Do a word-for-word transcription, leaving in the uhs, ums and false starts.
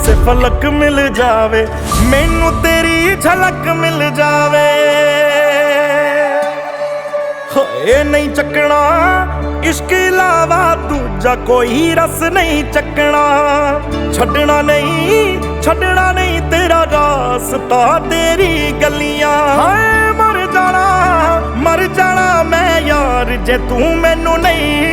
ਕਿਸੇ ਫਲਕ ਮਿਲ ਜਾਵੇ, ਮੈਨੂੰ ਤੇਰੀ ਝਲਕ ਮਿਲ ਜਾਵੇ। ਹੋਏ ਨਹੀਂ ਚੱਕਣਾ ਇਸ਼ਕ ਇਲਾਵਾ ਦੂਜਾ ਕੋਈ ਰਸ ਨਹੀਂ ਚੱਕਣਾ, ਛੱਡਣਾ ਨਹੀਂ ਛੱਡਣਾ ਨਹੀਂ ਤੇਰਾ ਰਾਸਤਾ ਤੇਰੀ ਗਲੀਆਂ। ਹਾਏ ਮਰ ਜਾਣਾ ਮਰ ਜਾਣਾ ਮੈਂ ਯਾਰ ਜੇ ਤੂੰ ਮੈਨੂੰ ਨਹੀਂ